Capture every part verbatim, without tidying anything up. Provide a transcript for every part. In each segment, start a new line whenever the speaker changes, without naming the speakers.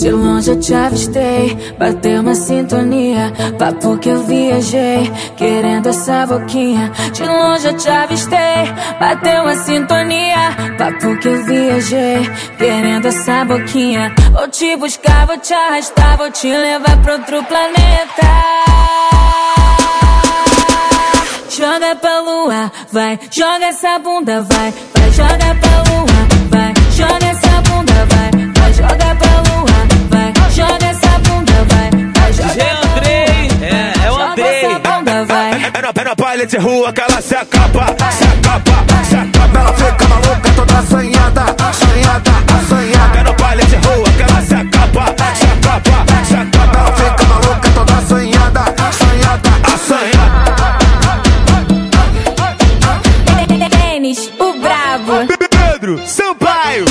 De longe eu te avistei, bateu uma sintonia. Papo que eu viajei, querendo essa boquinha. De longe eu te avistei, bateu uma sintonia. Papo que eu viajei, querendo essa boquinha. Vou te buscar, vou te arrastar, vou te levar pra outro planeta. Joga pra lua, vai, joga essa bunda, vai, vai, joga pra lua, vai, joga essa bunda, vai, vai, joga pra lua, vai, joga essa bunda, vai, vai, joga
D J Andrei, é, é o Andrei.
Bunda, vai.
É na, é na palha de rua que ela se acaba, se acaba, se acaba. Ela fica maluca, toda assanhada, assanhada, assanhada. É na palha de rua que ela se acaba, se acaba, se acaba. Ela fica maluca, toda assanhada, assanhada, assanhada.
O brabo
Pedro Sampaio.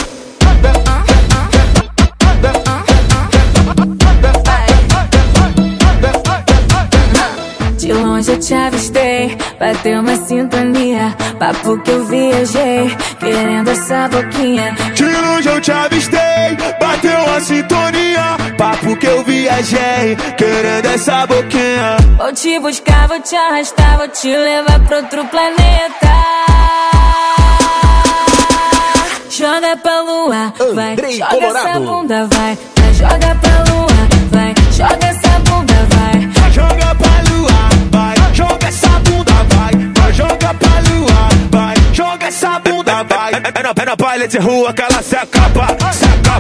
De longe eu te avistei, bateu uma sintonia. Papo que eu viajei, querendo essa boquinha.
De longe eu te avistei, bateu uma sintonia. Papo que eu viajei, querendo essa boquinha.
Vou te buscar, vou te arrastar, vou te levar pra outro planeta. Joga pra lua, vai,
Andrei
joga
Colorado.
essa bunda, vai, vai, joga pra lua, vai, joga essa bunda, vai.
Joga pra lua, vai, joga essa bunda, vai, vai, joga pra lua, vai, joga essa bunda, vai. É na, é na palha de rua que ela se acaba, se acaba.